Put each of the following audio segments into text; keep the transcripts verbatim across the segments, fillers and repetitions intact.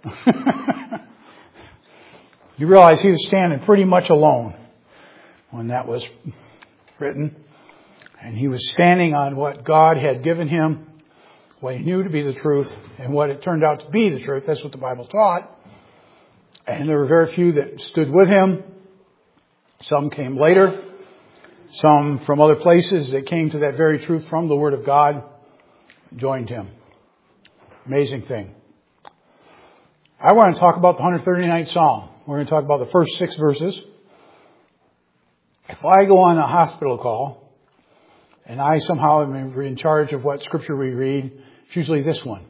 You realize he was standing pretty much alone when that was written. And he was standing on what God had given him, what he knew to be the truth, and what it turned out to be the truth. That's what the Bible taught. And there were very few that stood with him. Some came later. Some from other places that came to that very truth from the Word of God joined him. Amazing thing. I want to talk about the one hundred thirty-ninth Psalm. We're going to talk about the first six verses. If I go on a hospital call and I somehow am in charge of what scripture we read, it's usually this one.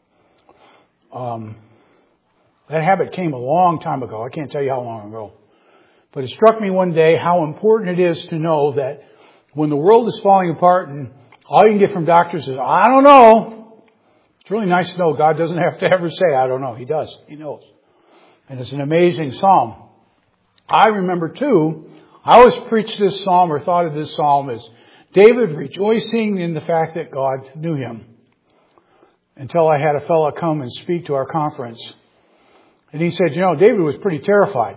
Um, that habit came a long time ago. I can't tell you how long ago. But it struck me one day how important it is to know that when the world is falling apart and all you can get from doctors is, I don't know. It's really nice to know God doesn't have to ever say, I don't know. He does. He knows. And it's an amazing psalm. I remember too, I always preached this psalm or thought of this psalm as David rejoicing in the fact that God knew him. Until I had a fellow come and speak to our conference. And he said, you know, David was pretty terrified.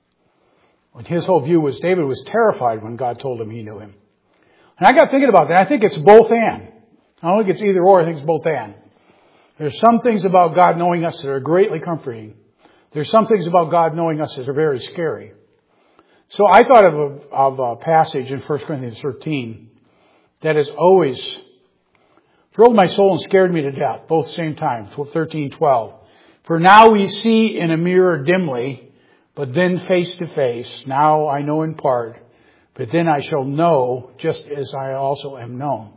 His whole view was David was terrified when God told him he knew him. And I got thinking about that. I think it's both and. I don't think it's either or. I think it's both and. There's some things about God knowing us that are greatly comforting. There's some things about God knowing us that are very scary. So I thought of a, of a passage in First Corinthians thirteen that has always thrilled my soul and scared me to death, both same time, thirteen twelve. For now we see in a mirror dimly, but then face to face. Now I know in part, but then I shall know just as I also am known.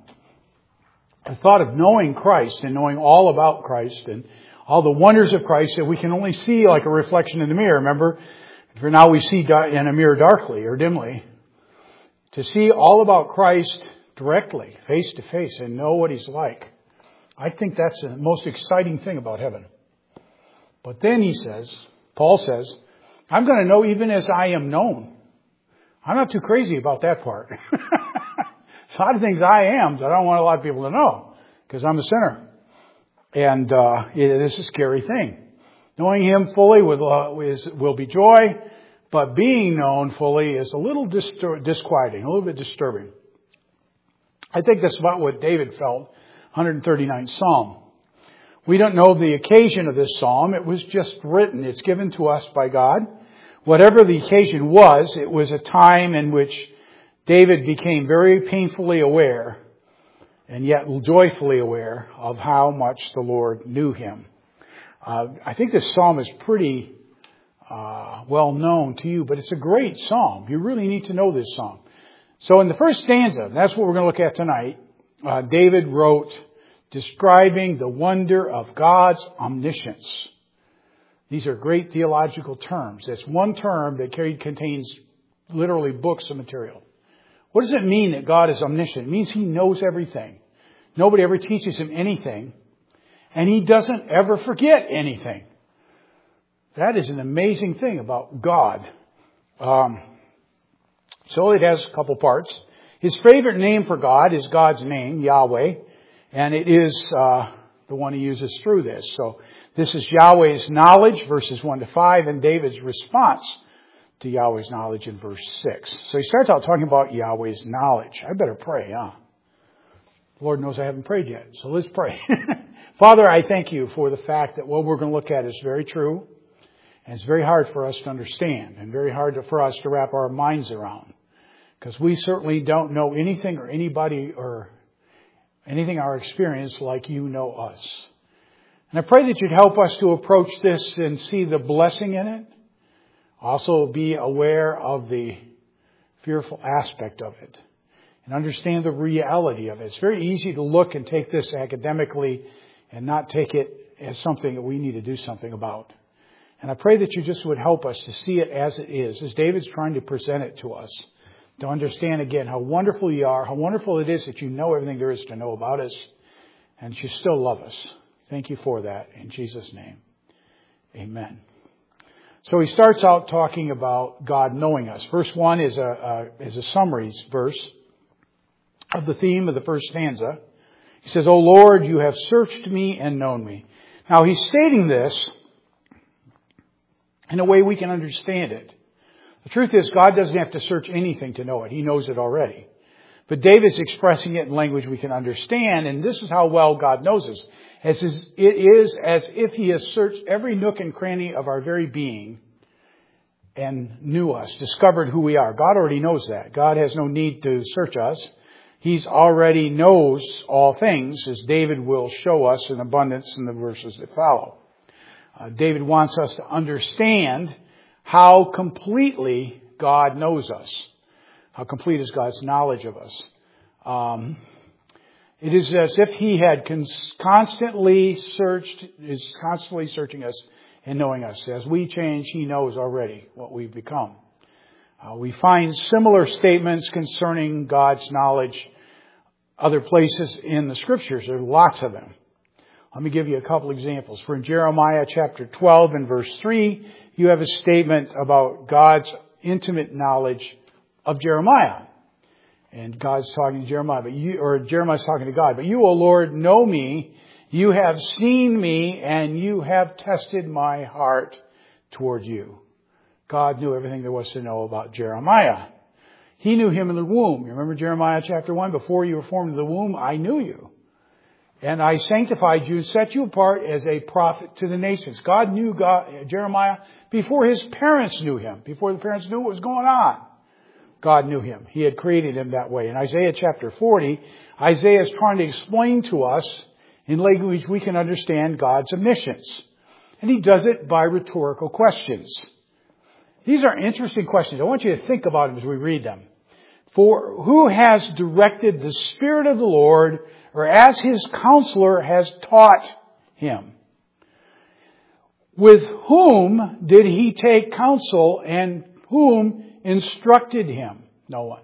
I thought of knowing Christ and knowing all about Christ and all the wonders of Christ that we can only see like a reflection in the mirror. Remember, for now we see in a mirror darkly or dimly. To see all about Christ directly, face to face, and know what He's like. I think that's the most exciting thing about heaven. But then he says, Paul says, I'm going to know even as I am known. I'm not too crazy about that part. A lot of things I am that I don't want a lot of people to know because I'm a sinner. And uh, it is a scary thing. Knowing Him fully will, uh, is, will be joy, but being known fully is a little distur- disquieting, a little bit disturbing. I think that's about what David felt, one hundred thirty-ninth Psalm. We don't know the occasion of this psalm. It was just written. It's given to us by God. Whatever the occasion was, it was a time in which David became very painfully aware and yet joyfully aware of how much the Lord knew him. Uh, I think this psalm is pretty uh, well known to you, but it's a great psalm. You really need to know this psalm. So in the first stanza, that's what we're going to look at tonight, uh, David wrote, describing the wonder of God's omniscience. These are great theological terms. That's one term that contains literally books of material. What does it mean that God is omniscient? It means He knows everything. Nobody ever teaches Him anything. And He doesn't ever forget anything. That is an amazing thing about God. Um, so it has a couple parts. His favorite name for God is God's name, Yahweh. And it is uh, the one He uses through this. So this is Yahweh's knowledge, verses one to five, and David's response to Yahweh's knowledge in verse six. So he starts out talking about Yahweh's knowledge. I better pray, huh? The Lord knows I haven't prayed yet, so let's pray. Father, I thank You for the fact that what we're going to look at is very true, and it's very hard for us to understand, and very hard to, for us to wrap our minds around, because we certainly don't know anything or anybody or anything our experience like You know us. And I pray that You'd help us to approach this and see the blessing in it. Also be aware of the fearful aspect of it. And understand the reality of it. It's very easy to look and take this academically and not take it as something that we need to do something about. And I pray that You just would help us to see it as it is, as David's trying to present it to us. To understand again how wonderful You are, how wonderful it is that You know everything there is to know about us, and that You still love us. Thank You for that. In Jesus' name, amen. So he starts out talking about God knowing us. Verse one is a, a, is a summary verse of the theme of the first stanza. He says, O Lord, You have searched me and known me. Now he's stating this in a way we can understand it. The truth is, God doesn't have to search anything to know it. He knows it already. But David's expressing it in language we can understand, and this is how well God knows us. As is, it is as if He has searched every nook and cranny of our very being and knew us, discovered who we are. God already knows that. God has no need to search us. He's already knows all things, as David will show us in abundance in the verses that follow. Uh, David wants us to understand how completely God knows us. How complete is God's knowledge of us. Um, it is as if He had cons- constantly searched, is constantly searching us and knowing us. As we change, He knows already what we've become. Uh, we find similar statements concerning God's knowledge other places in the Scriptures. There are lots of them. Let me give you a couple examples. For in Jeremiah chapter twelve and verse three, you have a statement about God's intimate knowledge of Jeremiah. And God's talking to Jeremiah, but you, or Jeremiah's talking to God. But you, O Lord, know me. You have seen me, and you have tested my heart toward you. God knew everything there was to know about Jeremiah. He knew him in the womb. You remember Jeremiah chapter one? Before you were formed in the womb, I knew you. And I sanctified you, set you apart as a prophet to the nations. God knew God, Jeremiah before his parents knew him, before the parents knew what was going on. God knew him. He had created him that way. In Isaiah chapter forty, Isaiah is trying to explain to us in language we can understand God's omniscience. And he does it by rhetorical questions. These are interesting questions. I want you to think about them as we read them. For who has directed the Spirit of the Lord, or as His counselor has taught him? With whom did He take counsel, and whom instructed him? No one.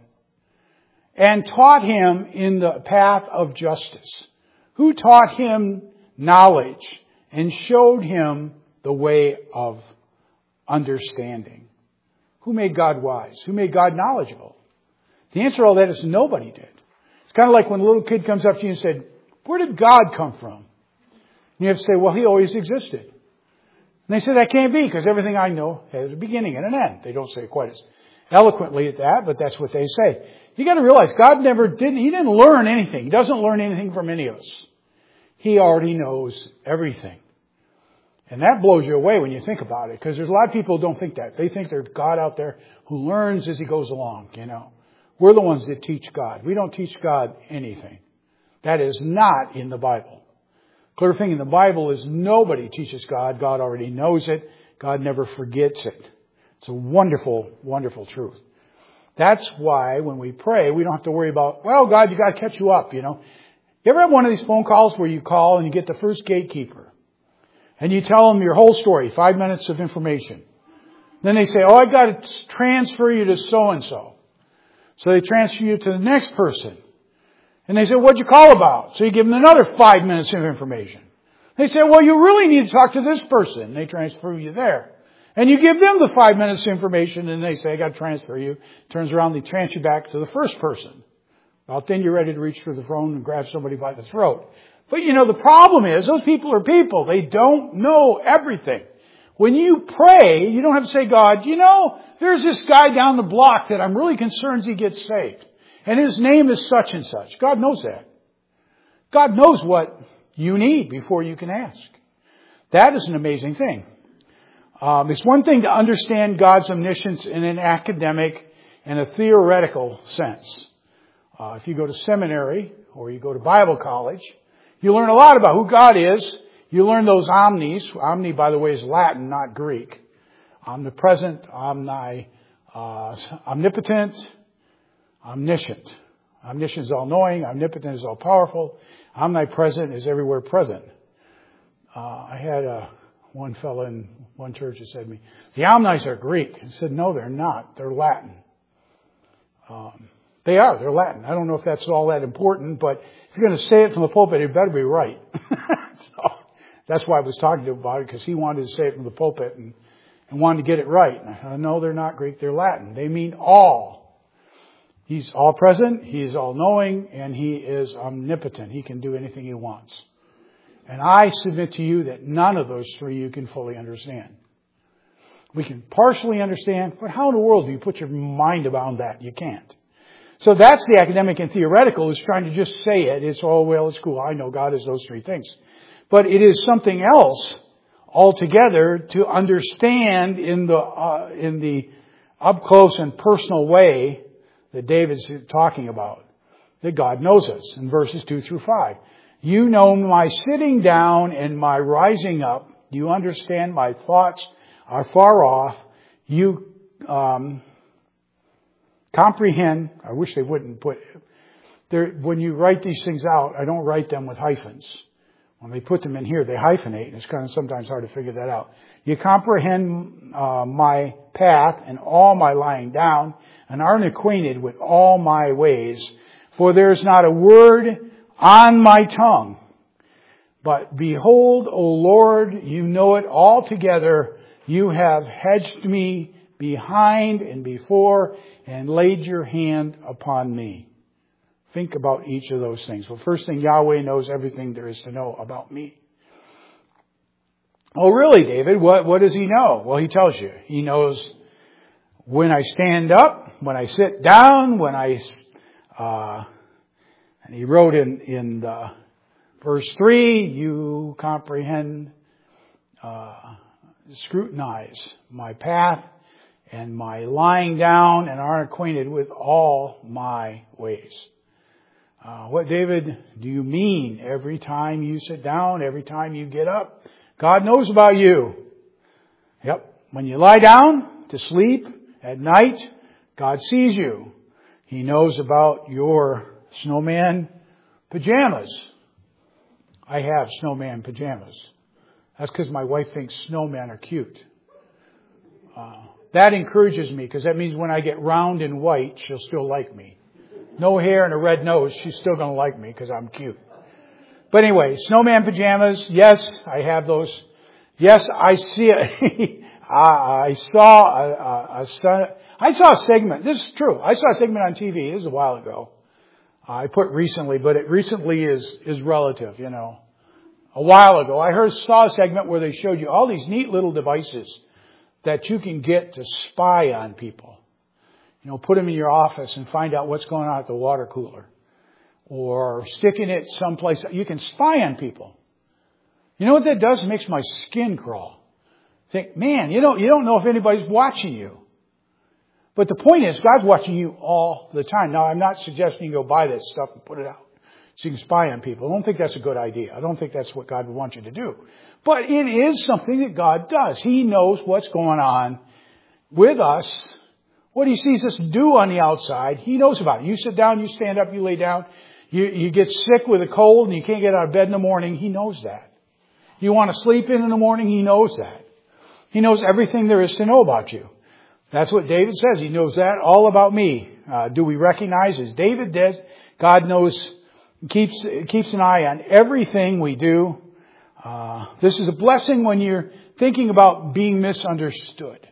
And taught him in the path of justice. Who taught him knowledge and showed him the way of understanding? Who made God wise? Who made God knowledgeable? The answer to all that is nobody did. It's kind of like when a little kid comes up to you and said, where did God come from? And you have to say, well, He always existed. And they say, that can't be, because everything I know has a beginning and an end. They don't say it quite as eloquently at that, but that's what they say. You got to realize God never did, He didn't learn anything. He doesn't learn anything from any of us. He already knows everything. And that blows you away when you think about it, because there's a lot of people who don't think that. They think there's God out there who learns as He goes along, you know. We're the ones that teach God. We don't teach God anything. That is not in the Bible. Clear thing in the Bible is nobody teaches God. God already knows it. God never forgets it. It's a wonderful, wonderful truth. That's why when we pray, we don't have to worry about, well, God, you got to catch you up, you know. You ever have one of these phone calls where you call and you get the first gatekeeper and you tell them your whole story, five minutes of information. Then they say, oh, I got to transfer you to so-and-so. So they transfer you to the next person. And they say, what'd you call about? So you give them another five minutes of information. They say, well, you really need to talk to this person. And they transfer you there. And you give them the five minutes of information, and they say, I got to transfer you. Turns around, they transfer you back to the first person. About then you're ready to reach for the phone and grab somebody by the throat. But you know, the problem is, those people are people. They don't know everything. When you pray, you don't have to say, God, you know, there's this guy down the block that I'm really concerned he gets saved. And his name is such and such. God knows that. God knows what you need before you can ask. That is an amazing thing. Um, it's one thing to understand God's omniscience in an academic and a theoretical sense. Uh, if you go to seminary or you go to Bible college, you learn a lot about who God is. You learn those omnis. Omni, by the way, is Latin, not Greek. Omnipresent, omni, uh, omnipotent, omniscient. Omniscient is all-knowing. Omnipotent is all-powerful. Omnipresent is everywhere present. Uh, I had a, one fellow in one church that said to me, the omnis are Greek. I said, no, they're not. They're Latin. Um, they are. They're Latin. I don't know if that's all that important, but if you're going to say it from the pulpit, it better be right. So that's why I was talking to him about it, because he wanted to say it from the pulpit and, and wanted to get it right. And I said, no, they're not Greek. They're Latin. They mean all. He's all present. He's all knowing, and He is omnipotent. He can do anything He wants. And I submit to you that none of those three you can fully understand. We can partially understand, but how in the world do you put your mind around that? You can't. So that's the academic and theoretical, is trying to just say it. It's, oh, well, it's cool. I know God is those three things. But it is something else altogether to understand in the, uh, in the up close and personal way that David's talking about. That God knows us in verses two through five. You know my sitting down and my rising up. You understand my thoughts are far off. You um, comprehend. I wish they wouldn't put. When you write these things out, I don't write them with hyphens. When they put them in here, they hyphenate, and it's kind of sometimes hard to figure that out. You comprehend uh, my path and all my lying down, and are acquainted with all my ways. For there is not a word on my tongue. But behold, O Lord, you know it altogether. You have hedged me behind and before and laid your hand upon me. Think about each of those things. Well, first thing, Yahweh knows everything there is to know about me. Oh, really, David? What, what does he know? Well, he tells you. He knows when I stand up, when I sit down, when I, uh, and he wrote in, in the verse three, you comprehend, uh, scrutinize my path and my lying down and are acquainted with all my ways. Uh, what, David, do you mean every time you sit down, every time you get up? God knows about you. Yep. When you lie down to sleep at night, God sees you. He knows about your snowman pajamas. I have snowman pajamas. That's because my wife thinks snowmen are cute. Uh, that encourages me, because that means when I get round and white, she'll still like me. No hair and a red nose, she's still going to like me because I'm cute. But anyway, snowman pajamas, yes, I have those. Yes, I see it. I saw a, a, a, I saw a segment. This is true. I saw a segment on T V. This was a while ago. I put recently, but it recently is, is relative, you know. A while ago, I heard, saw a segment where they showed you all these neat little devices that you can get to spy on people. You know, put them in your office and find out what's going on at the water cooler. Or sticking it someplace. You can spy on people. You know what that does? It makes my skin crawl. Think, man, you don't, you don't know if anybody's watching you. But the point is, God's watching you all the time. Now, I'm not suggesting you go buy that stuff and put it out so you can spy on people. I don't think that's a good idea. I don't think that's what God would want you to do. But it is something that God does. He knows what's going on with us. What He sees us do on the outside, He knows about it. You sit down, you stand up, you lay down. You, you get sick with a cold and you can't get out of bed in the morning. He knows that. You want to sleep in in the morning. He knows that. He knows everything there is to know about you. That's what David says. He knows that all about me. Uh, do we recognize, as David did, God knows, keeps, keeps an eye on everything we do. Uh, this is a blessing when you're thinking about being misunderstood.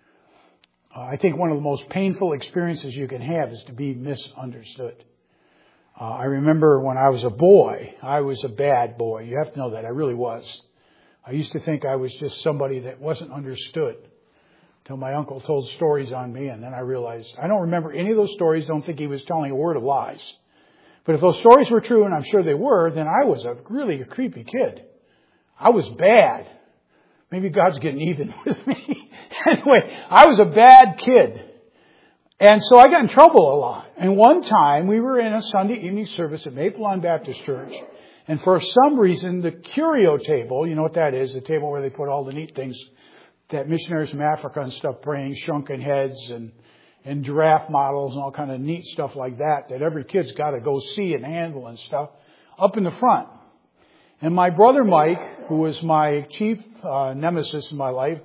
Uh, I think one of the most painful experiences you can have is to be misunderstood. Uh, I remember when I was a boy, I was a bad boy. You have to know that. I really was. I used to think I was just somebody that wasn't understood until my uncle told stories on me, and then I realized I don't remember any of those stories. Don't think he was telling a word of lies. But if those stories were true, and I'm sure they were, then I was a really a creepy kid. I was bad. Maybe God's getting even with me. Anyway, I was a bad kid. And so I got in trouble a lot. And one time we were in a Sunday evening service at Maple Lawn Baptist Church. And for some reason, the curio table, you know what that is, the table where they put all the neat things that missionaries from Africa and stuff bring, shrunken heads and, and giraffe models and all kind of neat stuff like that, that every kid's got to go see and handle and stuff, up in the front. And my brother Mike, who was my chief uh, nemesis in my life,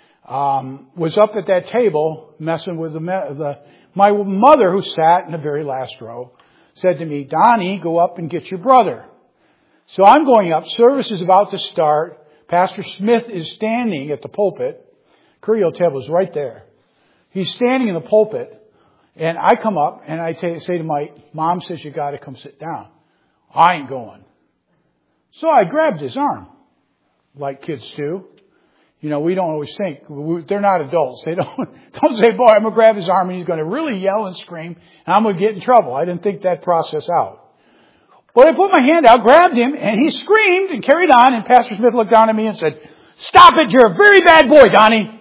um, was up at that table messing with the, the, my mother, who sat in the very last row, said to me, Donnie, go up and get your brother. So I'm going up. Service is about to start. Pastor Smith is standing at the pulpit. Curio table is right there. He's standing in the pulpit. And I come up and I t- say to Mike, Mom says you got to come sit down. I ain't going. So I grabbed his arm, like kids do. You know, we don't always think. They're not adults. They don't, don't say, boy, I'm going to grab his arm and he's going to really yell and scream and I'm going to get in trouble. I didn't think that process out. But I put my hand out, grabbed him, and he screamed and carried on, and Pastor Smith looked down at me and said, stop it, you're a very bad boy, Donnie.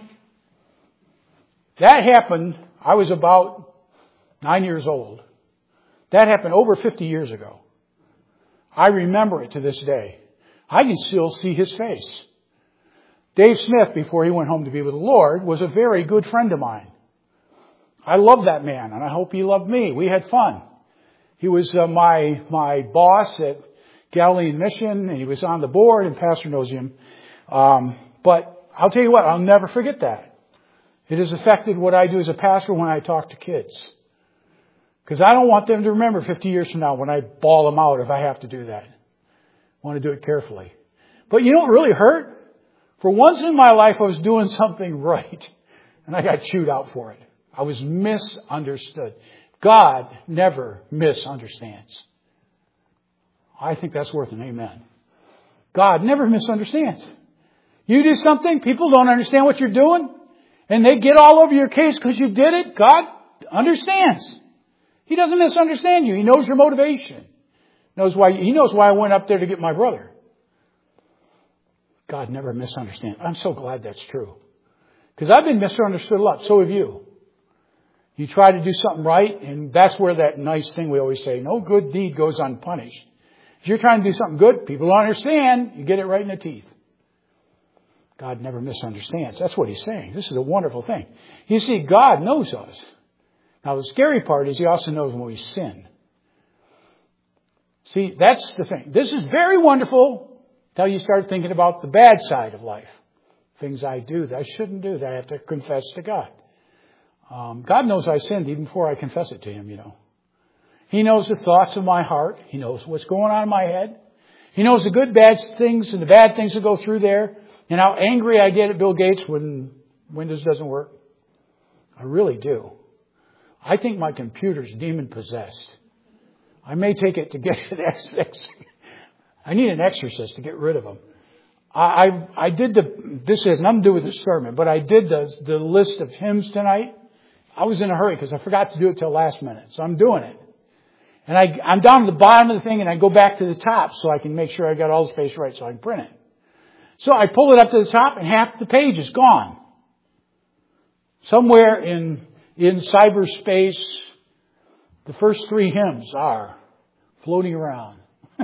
That happened, I was about nine years old. That happened over fifty years ago. I remember it to this day. I can still see his face. Dave Smith, before he went home to be with the Lord, was a very good friend of mine. I love that man, and I hope he loved me. We had fun. He was uh, my my boss at Galilean Mission, and he was on the board, and Pastor knows him. Um, but I'll tell you what, I'll never forget that. It has affected what I do as a pastor when I talk to kids. Because I don't want them to remember fifty years from now when I bawl them out if I have to do that. I want to do it carefully. But you know what really hurt? For once in my life, I was doing something right, and I got chewed out for it. I was misunderstood. God never misunderstands. I think that's worth an amen. God never misunderstands. You do something, people don't understand what you're doing, and they get all over your case because you did it. God understands. He doesn't misunderstand you. He knows your motivation. Knows why, he knows why I went up there to get my brother. God never misunderstands. I'm so glad that's true. Because I've been misunderstood a lot. So have you. You try to do something right, and that's where that nice thing we always say, no good deed goes unpunished. If you're trying to do something good, people don't understand, you get it right in the teeth. God never misunderstands. That's what he's saying. This is a wonderful thing. You see, God knows us. Now, the scary part is he also knows when we sin. See, that's the thing. This is very wonderful until you start thinking about the bad side of life. Things I do that I shouldn't do, that I have to confess to God. Um, God knows I sinned even before I confess it to him, you know. He knows the thoughts of my heart. He knows what's going on in my head. He knows the good, bad things and the bad things that go through there. And how angry I get at Bill Gates when Windows doesn't work. I really do. I think my computer's demon-possessed. I may take it to get an exorcist. I need an exorcist to get rid of them. I, I, I did the, this has nothing to do with the sermon, but I did the, the list of hymns tonight. I was in a hurry because I forgot to do it till last minute. So I'm doing it. And I, I'm down to the bottom of the thing and I go back to the top so I can make sure I got all the space right so I can print it. So I pull it up to the top and half the page is gone. Somewhere in, in cyberspace, the first three hymns are floating around.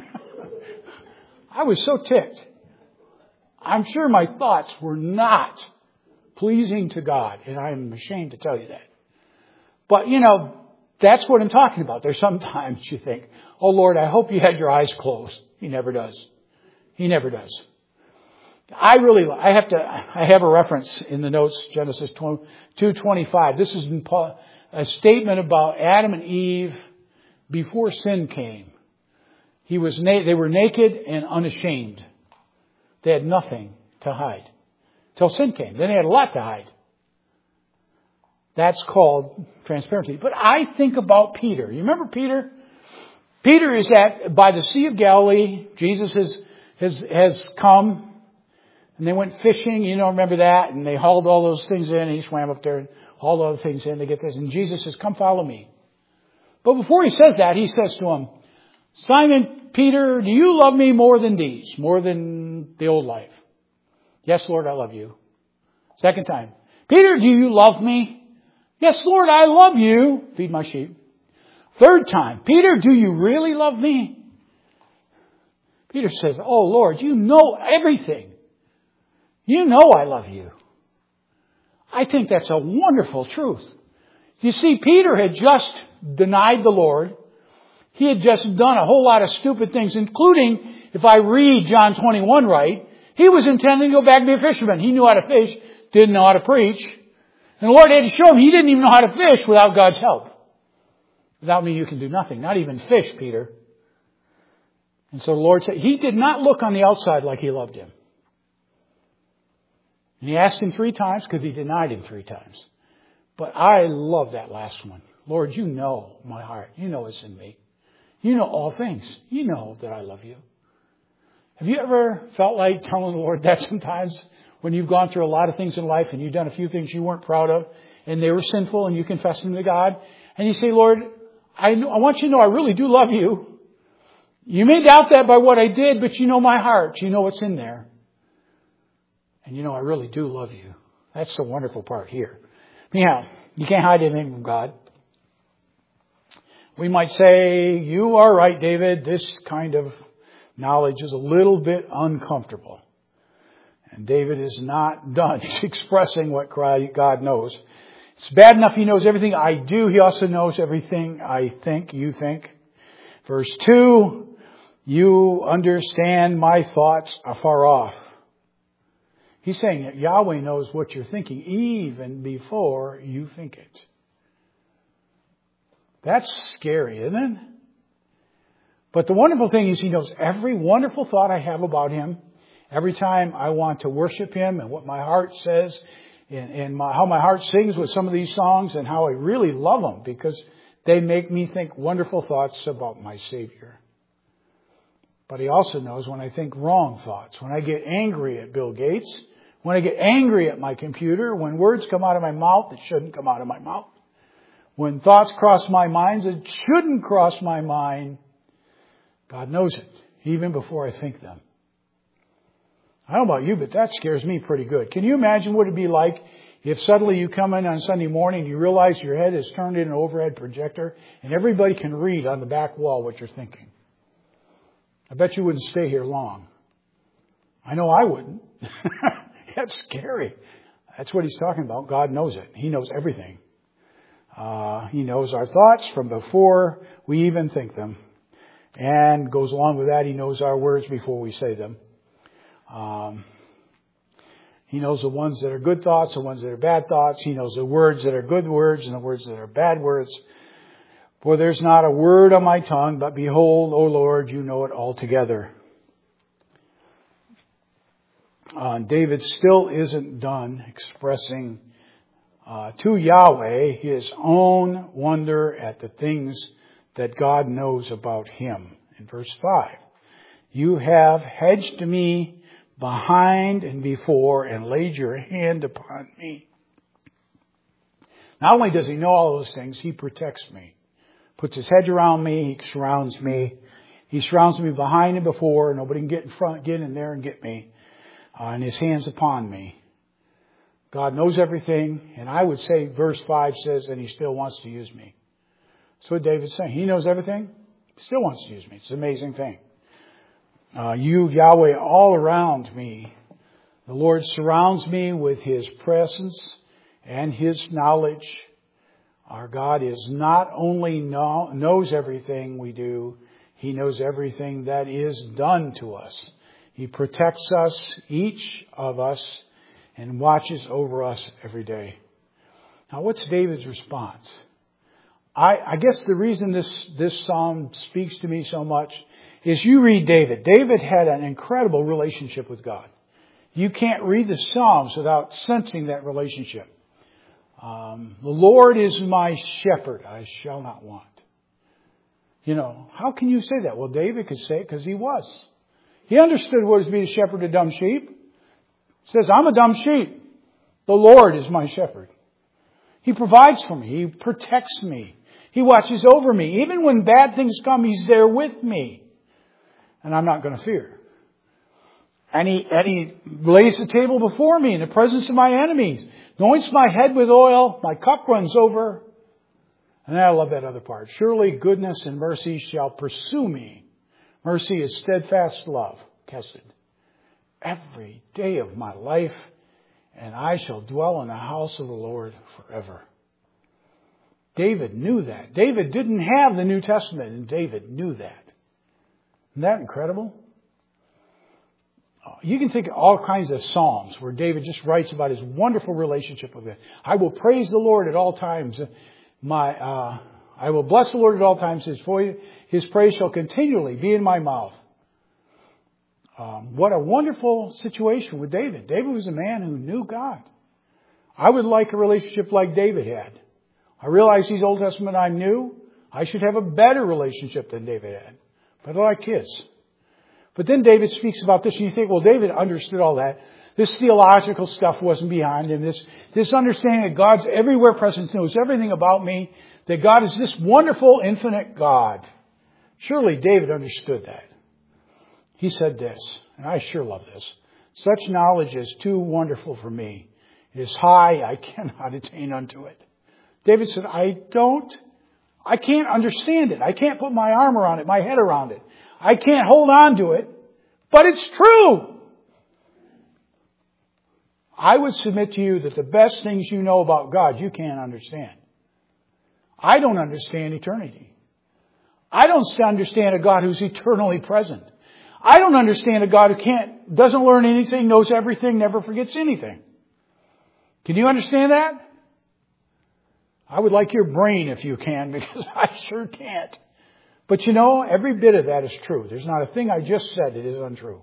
I was so ticked. I'm sure my thoughts were not pleasing to God, and I'm ashamed to tell you that. But, you know, that's what I'm talking about. There's sometimes you think, oh, Lord, I hope you had your eyes closed. He never does. He never does. I really, I have to, I have a reference in the notes, Genesis two twenty-five. This is a statement about Adam and Eve before sin came. He was, na- they were naked and unashamed. They had nothing to hide till sin came. Then they had a lot to hide. That's called transparency. But I think about Peter. You remember Peter? Peter is at, by the Sea of Galilee. Jesus has, has, has come. And they went fishing. You know, remember that? And they hauled all those things in. And he swam up there and hauled all the things in to get this. And Jesus says, come follow me. But before he says that, he says to him, Simon, Peter, do you love me more than these? More than the old life? Yes, Lord, I love you. Second time. Peter, do you love me? Yes, Lord, I love you. Feed my sheep. Third time. Peter, do you really love me? Peter says, oh, Lord, you know everything. You know I love you. I think that's a wonderful truth. You see, Peter had just denied the Lord. He had just done a whole lot of stupid things, including, if I read John twenty-one right, he was intending to go back and be a fisherman. He knew how to fish, didn't know how to preach. And the Lord had to show him he didn't even know how to fish without God's help. Without me, you can do nothing. Not even fish, Peter. And so the Lord said, he did not look on the outside like he loved him. And he asked him three times because he denied him three times. But I love that last one. Lord, you know my heart. You know it's in me. You know all things. You know that I love you. Have you ever felt like telling the Lord that sometimes when you've gone through a lot of things in life and you've done a few things you weren't proud of and they were sinful and you confess them to God and you say, Lord, I, I want you to know I really do love you. You may doubt that by what I did, but you know my heart. You know what's in there. And you know I really do love you. That's the wonderful part here. Anyhow, you can't hide anything from God. We might say, you are right, David. This kind of knowledge is a little bit uncomfortable. And David is not done. He's expressing what God knows. It's bad enough he knows everything I do. He also knows everything I think, you think. Verse two, you understand my thoughts afar off. He's saying that Yahweh knows what you're thinking even before you think it. That's scary, isn't it? But the wonderful thing is he knows every wonderful thought I have about him. Every time I want to worship him and what my heart says and, and my, how my heart sings with some of these songs and how I really love them because they make me think wonderful thoughts about my Savior. But he also knows when I think wrong thoughts, when I get angry at Bill Gates, when I get angry at my computer, when words come out of my mouth that shouldn't come out of my mouth, when thoughts cross my mind that shouldn't cross my mind, God knows it, even before I think them. I don't know about you, but that scares me pretty good. Can you imagine what it'd be like if suddenly you come in on Sunday morning and you realize your head is turned in an overhead projector and everybody can read on the back wall what you're thinking? I bet you wouldn't stay here long. I know I wouldn't. That's scary. That's what he's talking about. God knows it. He knows everything. Uh, he knows our thoughts from before we even think them. And goes along with that, he knows our words before we say them. Um, he knows the ones that are good thoughts, the ones that are bad thoughts. He knows the words that are good words and the words that are bad words. For there's not a word on my tongue, but behold, O Lord, you know it altogether. Uh, David still isn't done expressing uh, to Yahweh his own wonder at the things that God knows about him. In verse five, you have hedged me behind and before and laid your hand upon me. Not only does he know all those things, he protects me. Puts his hedge around me, he surrounds me. He surrounds me behind and before. Nobody can get in front, get in there and get me. Uh, and his hand's upon me. God knows everything. And I would say verse five says that he still wants to use me. That's what David's saying. He knows everything. He still wants to use me. It's an amazing thing. Uh, you, Yahweh, all around me. The Lord surrounds me with his presence and his knowledge. Our God is not only know, knows everything we do, he knows everything that is done to us. He protects us, each of us, and watches over us every day. Now, what's David's response? I, I guess the reason this, this psalm speaks to me so much is you read David. David had an incredible relationship with God. You can't read the Psalms without sensing that relationship. Um, the Lord is my shepherd, I shall not want. You know, how can you say that? Well, David could say it because he was. He understood what it was to be a shepherd of dumb sheep. He says, I'm a dumb sheep. The Lord is my shepherd. He provides for me. He protects me. He watches over me. Even when bad things come, he's there with me. And I'm not going to fear. And he, and he lays the table before me in the presence of my enemies. Anoints my head with oil. My cup runs over. And I love that other part. Surely goodness and mercy shall pursue me. Mercy is steadfast love, Kesed, every day of my life, and I shall dwell in the house of the Lord forever. David knew that. David didn't have the New Testament, and David knew that. Isn't that incredible? You can think of all kinds of psalms where David just writes about his wonderful relationship with God. I will praise the Lord at all times. My, uh, I will bless the Lord at all times. His voice, his praise shall continually be in my mouth. Um, what a wonderful situation with David. David was a man who knew God. I would like a relationship like David had. I realize these Old Testament I knew. I should have a better relationship than David had. But I like his. But then David speaks about this, and you think, well, David understood all that. This theological stuff wasn't behind him. This, this understanding that God's everywhere present, knows everything about me, that God is this wonderful, infinite God. Surely David understood that. He said this, and I sure love this. Such knowledge is too wonderful for me. It is high, I cannot attain unto it. David said, I don't, I can't understand it. I can't put my arm around it, my head around it. I can't hold on to it, but it's true. I would submit to you that the best things you know about God, you can't understand. I don't understand eternity. I don't understand a God who's eternally present. I don't understand a God who can't, doesn't learn anything, knows everything, never forgets anything. Can you understand that? I would like your brain if you can, because I sure can't. But you know, every bit of that is true. There's not a thing I just said that is untrue.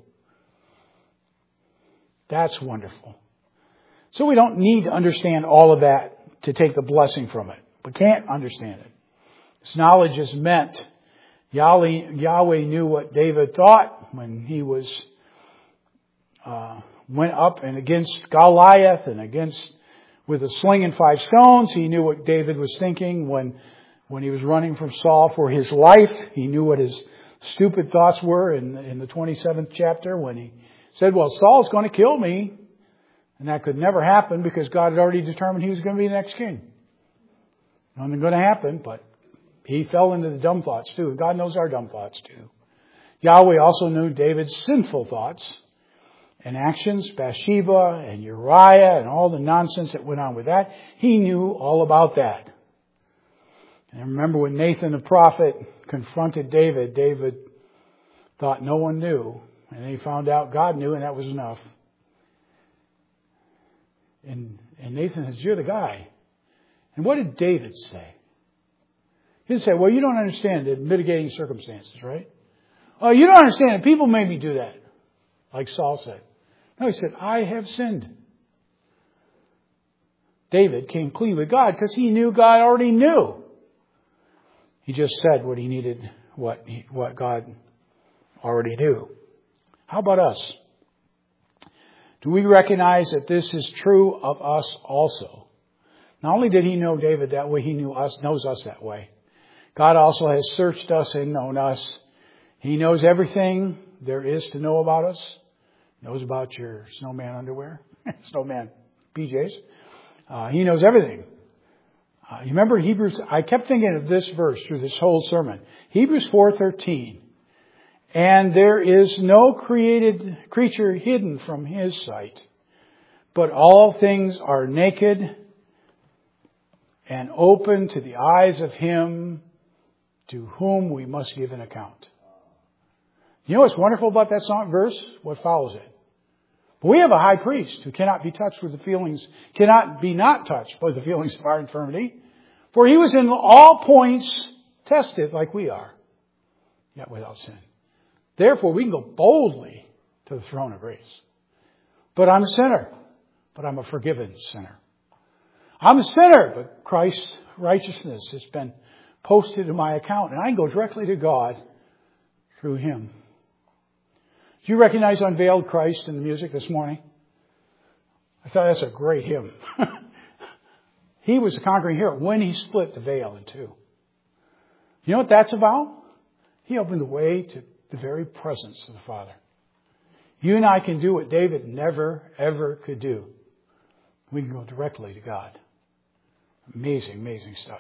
That's wonderful. So we don't need to understand all of that to take the blessing from it. We can't understand it. This knowledge is meant. Yahweh, Yahweh knew what David thought when he was uh, went up and against Goliath and against with a sling and five stones. He knew what David was thinking when when he was running from Saul for his life. He knew what his stupid thoughts were in, in the twenty-seventh chapter when he said, well, Saul's going to kill me. And that could never happen because God had already determined he was going to be the next king. Nothing going to happen, but he fell into the dumb thoughts too. God knows our dumb thoughts too. Yahweh also knew David's sinful thoughts and actions, Bathsheba and Uriah and all the nonsense that went on with that. He knew all about that. And I remember when Nathan the prophet confronted David, David thought no one knew. And then he found out God knew, and that was enough. And, and Nathan says, you're the guy. And what did David say? He didn't say, well, you don't understand the mitigating circumstances, right? Oh, you don't understand it. People made me do that. Like Saul said. No, he said, I have sinned. David came clean with God because he knew God already knew. He just said what he needed, what, he, what God already knew. How about us? Do we recognize that this is true of us also? Not only did he know David that way, he knew us, knows us that way. God also has searched us and known us. He knows everything there is to know about us. Knows about your snowman underwear, snowman P Js. Uh, he knows everything. Uh, you remember Hebrews, I kept thinking of this verse through this whole sermon. Hebrews four thirteen. And there is no created creature hidden from his sight, but all things are naked and open to the eyes of him to whom we must give an account. You know what's wonderful about that song verse? What follows it. But we have a high priest who cannot be touched with the feelings, cannot be not touched by the feelings of our infirmity. For he was in all points tested like we are, yet without sin. Therefore, we can go boldly to the throne of grace. But I'm a sinner. But I'm a forgiven sinner. I'm a sinner, but Christ's righteousness has been posted in my account. And I can go directly to God through him. Do you recognize Unveiled Christ in the music this morning? I thought that's a great hymn. He was the conquering hero when he split the veil in two. You know what that's about? He opened the way to the very presence of the Father. You and I can do what David never, ever could do. We can go directly to God. Amazing, amazing stuff.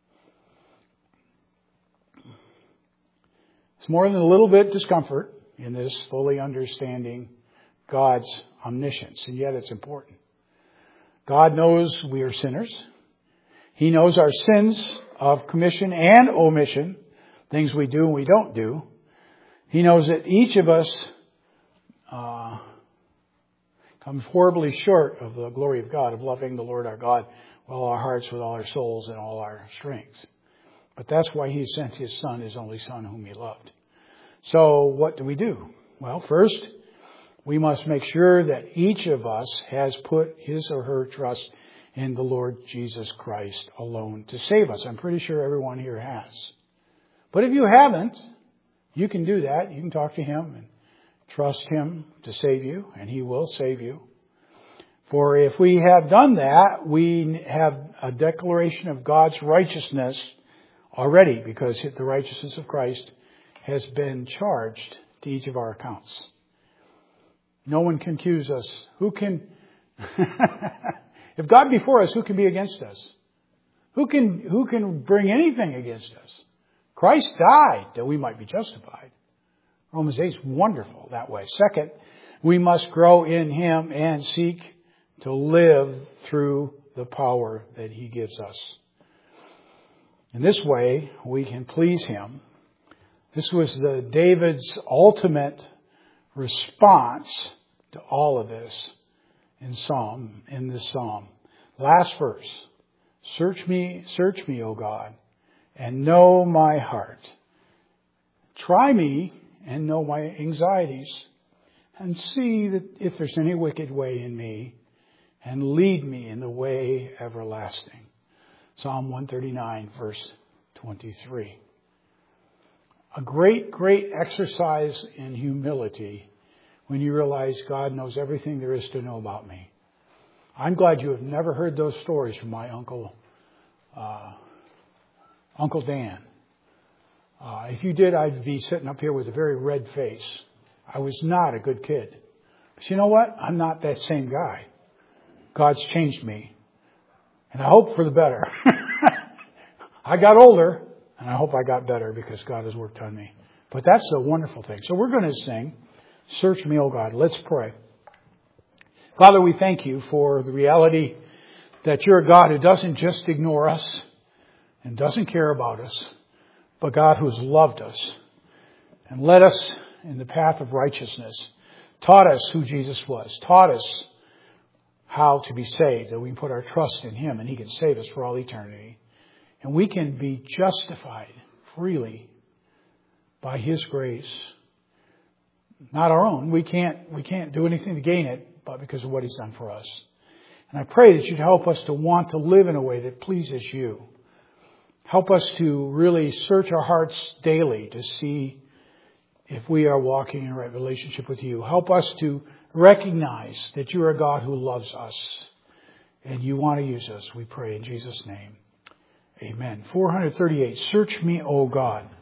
It's more than a little bit discomfort in this fully understanding God's omniscience, and yet it's important. God knows we are sinners. He knows our sins of commission and omission, things we do and we don't do. He knows that each of us uh, comes horribly short of the glory of God, of loving the Lord our God with all our hearts, with all our souls, and all our strengths. But that's why he sent his Son, his only Son, whom he loved. So what do we do? Well, first, we must make sure that each of us has put his or her trust in the Lord Jesus Christ alone to save us. I'm pretty sure everyone here has. But if you haven't, you can do that. You can talk to him and trust him to save you, and he will save you. For if we have done that, we have a declaration of God's righteousness already, because the righteousness of Christ has been charged to each of our accounts. No one can accuse us. Who can... If God be for us, who can be against us? Who can, who can bring anything against us? Christ died that we might be justified. Romans eight is wonderful that way. Second, we must grow in Him and seek to live through the power that He gives us. In this way, we can please Him. This was the David's ultimate response to all of this in Psalm, in this Psalm. Last verse. Search me, search me, O God, and know my heart. Try me and know my anxieties, and see that if there's any wicked way in me, and lead me in the way everlasting. Psalm one thirty-nine, verse twenty-three. A great, great exercise in humility when you realize God knows everything there is to know about me. I'm glad you have never heard those stories from my uncle, uh, Uncle Dan. Uh, if you did, I'd be sitting up here with a very red face. I was not a good kid. But you know what? I'm not that same guy. God's changed me. And I hope for the better. I got older, and I hope I got better because God has worked on me. But that's a wonderful thing. So we're going to sing, Search Me, O God. Let's pray. Father, we thank you for the reality that you're a God who doesn't just ignore us and doesn't care about us, but God who has loved us and led us in the path of righteousness, taught us who Jesus was, taught us how to be saved, that we can put our trust in Him and He can save us for all eternity. And we can be justified freely by His grace. Not our own. We can't, we can't do anything to gain it, but because of what He's done for us. And I pray that you'd help us to want to live in a way that pleases you. Help us to really search our hearts daily to see if we are walking in a right relationship with you. Help us to recognize that you are a God who loves us and you want to use us. We pray in Jesus' name. Amen. four thirty-eight. Search me, O God.